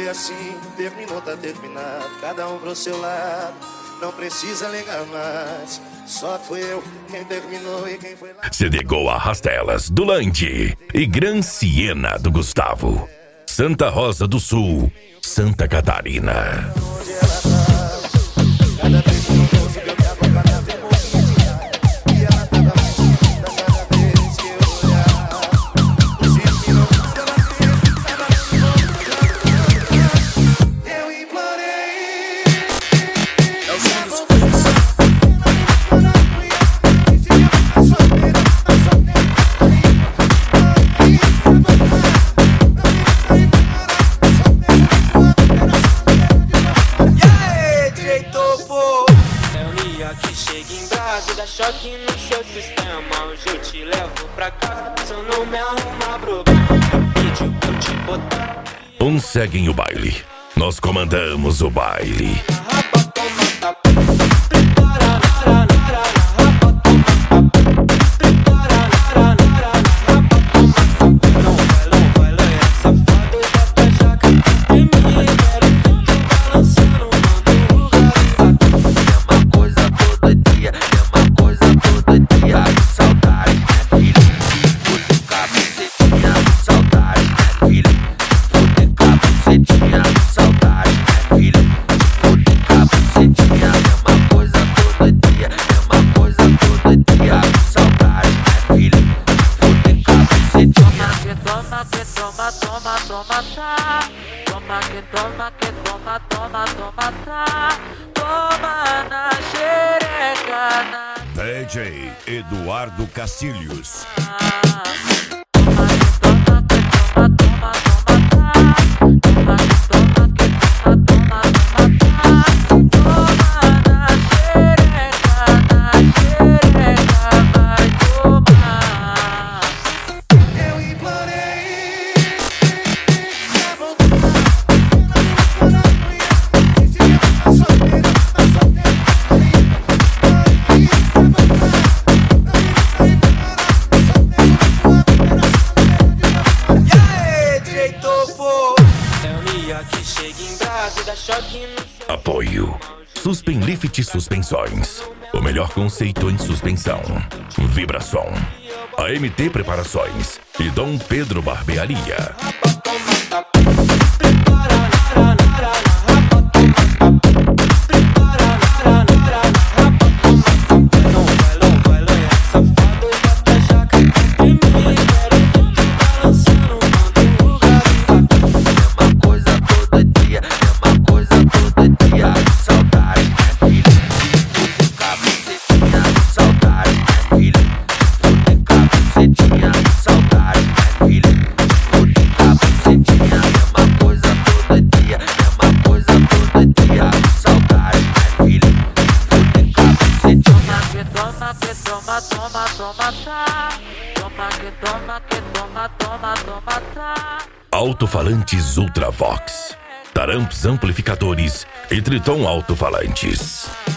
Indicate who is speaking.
Speaker 1: foi assim, terminou, tá terminado, cada um pro seu lado, não precisa ligar mais. Só fui eu quem terminou e quem foi lá.
Speaker 2: CD Go Arrastelas do Landi e Gran Siena do Gustavo. Santa Rosa do Sul, Santa Catarina.
Speaker 1: Onde ela tá? Cada vez que eu ouço que eu tava pra minha vergonha, e ela tava mais linda cada vez que eu olhar. O circo não ela eu implorei. É o som dos putos.
Speaker 3: Dá choque no seu sistema. Hoje eu te levo pra casa. Se eu não me arrumar problema, pediu pra eu te botar.
Speaker 2: Uns seguem o baile, nós comandamos o baile. DJ Eduardo Castilhos. Apoio Suspenlift Suspensões, o melhor conceito em suspensão. Vibração. AMT Preparações e Dom Pedro Barbearia. Alto-falantes Ultravox, Taramps amplificadores e Triton alto-falantes.